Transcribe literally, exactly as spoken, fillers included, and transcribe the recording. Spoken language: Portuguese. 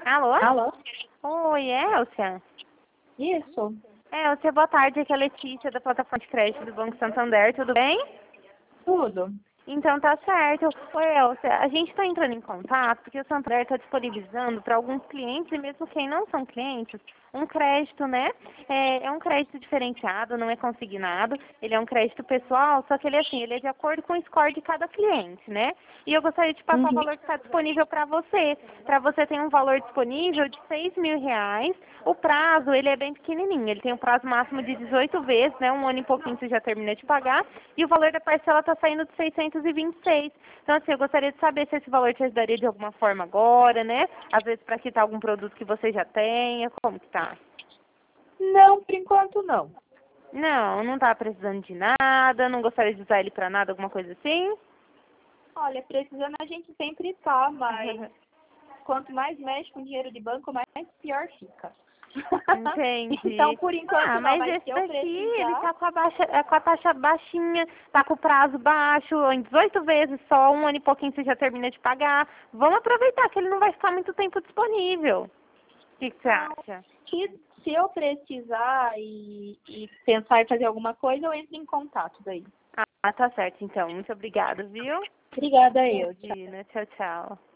Alô? Alô? Oi, Elcia? Isso. Elcia, boa tarde. Aqui é a Letícia, da plataforma de crédito do Banco Santander. Tudo bem? Tudo. Então tá certo. Oi, Elcia, a gente está entrando em contato porque o Santander está disponibilizando para alguns clientes, e mesmo quem não são clientes, um crédito, né? É, é um crédito diferenciado, não é consignado, ele é um crédito pessoal, só que ele é assim, ele é de acordo com o score de cada cliente, né? E eu gostaria de passar o Uhum. valor que está disponível para você. Para você tem um valor disponível de seis mil reais. O prazo, ele é bem pequenininho, ele tem um prazo máximo de dezoito vezes, né? Um ano e pouquinho você já termina de pagar. E o valor da parcela está saindo de seiscentos e vinte e seis. Então, assim, eu gostaria de saber se esse valor te ajudaria de alguma forma agora, né? Às vezes para quitar algum produto que você já tenha, como que tá? Não, por enquanto não. Não, não tá precisando de nada, não gostaria de usar ele para nada, alguma coisa assim? Olha, precisando a gente sempre tá, mas quanto mais mexe com dinheiro de banco, mais pior fica. Então, Entendi. por enquanto Ah, não, mas mas se esse eu daqui, ele precisar, tá com a, baixa, é, com a taxa baixinha, tá com o prazo baixo, em dezoito vezes só, um ano e pouquinho você já termina de pagar. Vamos aproveitar que ele não vai ficar muito tempo disponível. O que, que você não, acha? se, se eu precisar e, e pensar em fazer alguma coisa, eu entro em contato daí. Ah, tá certo então. Muito obrigada, viu? Obrigada, eu. Imagina. Tchau, tchau.